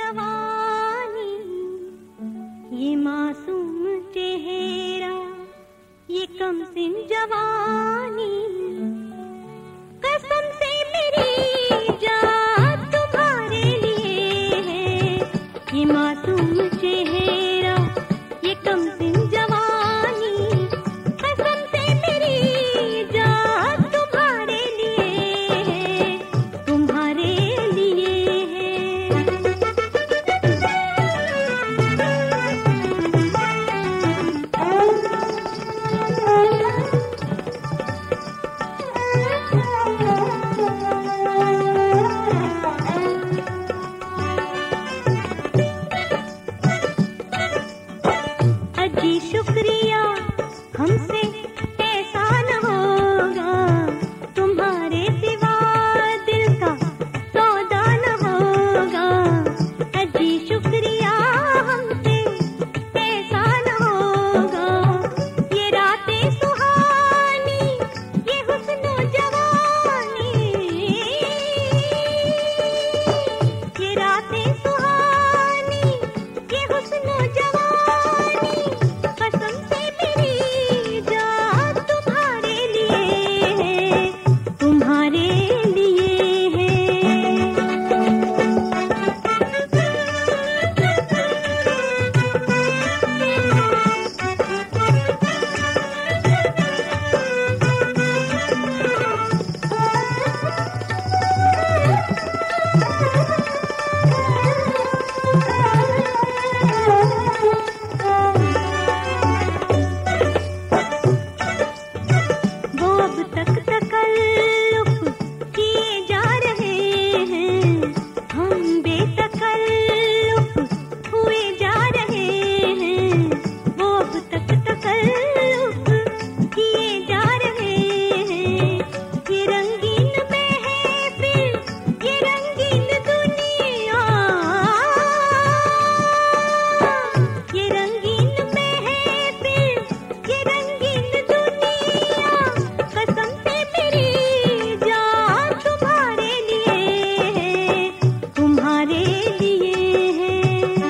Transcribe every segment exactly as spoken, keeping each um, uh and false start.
जवानी, ये मासूम चेहरा, ये कमसिन जवानी, कसम से मेरी जान तुम्हारे लिए है। ये मासूम चेहरा, ये कमसिन जवानी, कसम से मेरी जान तुम्हारे लिए है, तुम्हारे लिए है। अजी शुक्रिया हमसे ऐसा न होगा, तुम्हारे सिवा दिल का सौदा न होगा। अजी शुक्रिया हमसे ऐसा न होगा, ये रातें सुहानी, ये हुस्न जवानी, ये रातें सुहानी, ये हुस्न जवानी, कसम से मेरी जान तुम्हारे लिए है, तुम्हारे लिए है। वो अब तक तकल्लुफ़ किए जा रहे हैं, हम बेतकल्लुफ़ हुए जा रहे हैं। वो अब तक तकल्लुफ़ किए जा रहे हैं, ये रंगीन महफ़िल, ये रंगीन दुनिया, ये रंगीन महफ़िल, ये रंगीन दुनिया, कसम से मेरी जान तुम्हारे लिए है, तुम्हारे लिए है।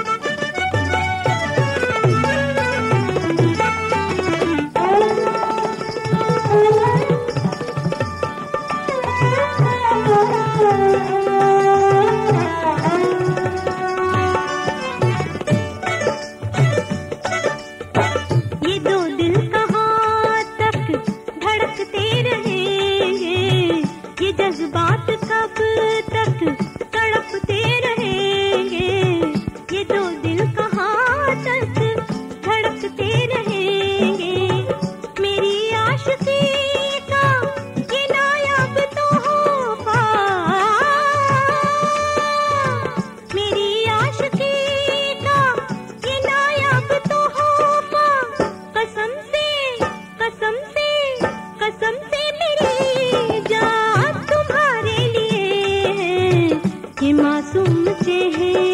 ये दो दिल कहाँ तक धड़कते रहेंगे, ये जज्बात कब तक तड़पते रहेंगे। ये दो दिल कहाँ तक धड़कते रहेंगे, मेरी आशिकी का ये नायाब तोहफा, मेरी आशिकी का ये नायाब तोहफा, कसम से कसम से कसम से मेरी जान तुम्हारे लिए है। ये मासूम चेहरा